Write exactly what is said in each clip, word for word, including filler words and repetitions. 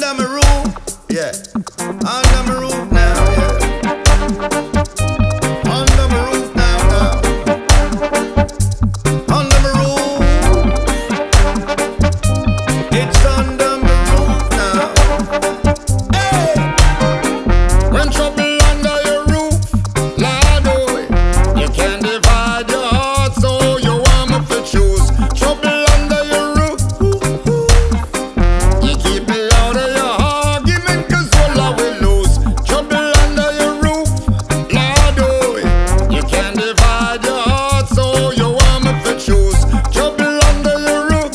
Under my roof, yeah. Under my roof now, yeah. Under my roof now, now. Under my roof. It's under my roof now. Hey! When trouble under your roof, Lord, oh, you can't divide your heart, so you want me to choose. Trouble under your roof, you keep me out of your argument, cause all I will lose. Trouble under your roof, Lord, oh, you can't divide your heart, so you want me to choose. Trouble under your roof,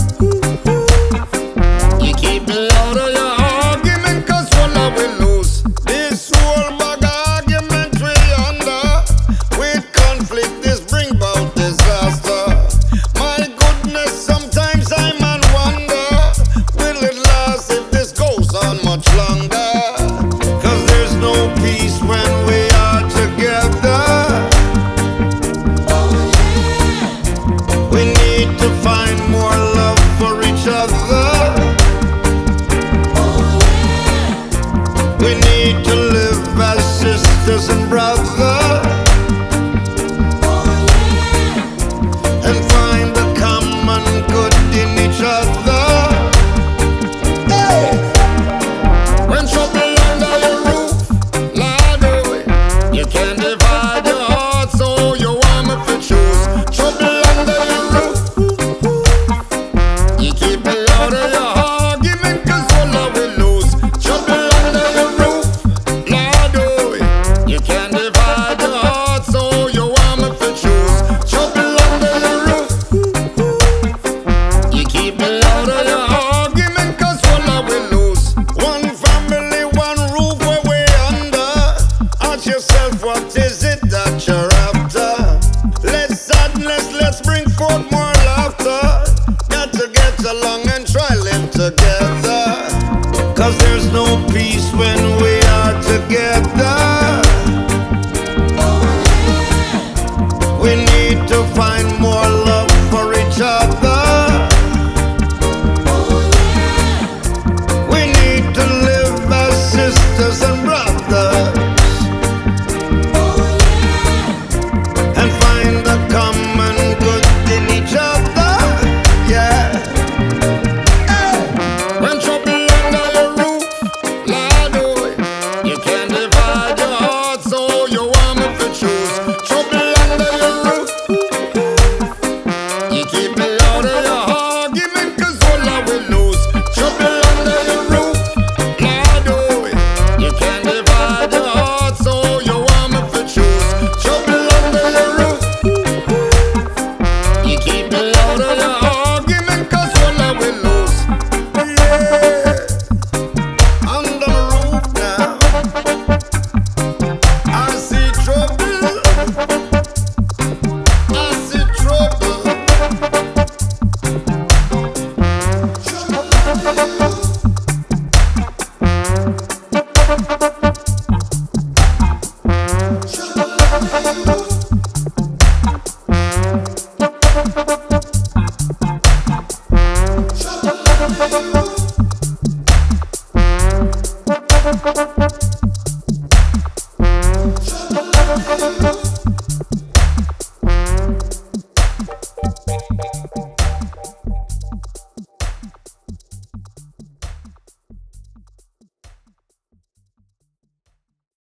you keep me out of your argument, cause all I will lose. This whole bag of argument we under, with conflict this bring about disaster. My goodness, sometimes I man wonder, will it last if this goes on much longer? Cause there's no peace when we are together. We need to find more love for each other. We need to live as sisters and brothers, and find the common good in each other. Hey! When trouble under your roof, Lord, oh, you can't divide your heart, so you want me to choose. Trouble under your roof, you keep me out of your argument, cause all I will lose. Trouble under your roof, Lord, oh, you can't divide your heart, so you want me to choose. Trouble under your roof, you keep me out of your argument, cause all I will lose. One family, one roof where we under. Ask yourself, what is it that you're after? Less sadness, let's bring forth more laughter. Got to get along and try live together, cause there's no peace when we are together. We need to find more love for each other. We need to live as sisters and brothers, and find the common good in each other. Yeah. Hey! When trouble under your roof, Lord, oh, you can't divide your heart, so you want me to choose. Trouble under your roof, you keep me out of your argument, cause all I will lose. Trouble under your roof, Lord, oh, you can't divide your heart, so you want me to choose. Trouble under your roof, you keep me out of your argument, cause all I will lose. Yeah. Under my roof now, I see trouble. I see trouble. Thank you.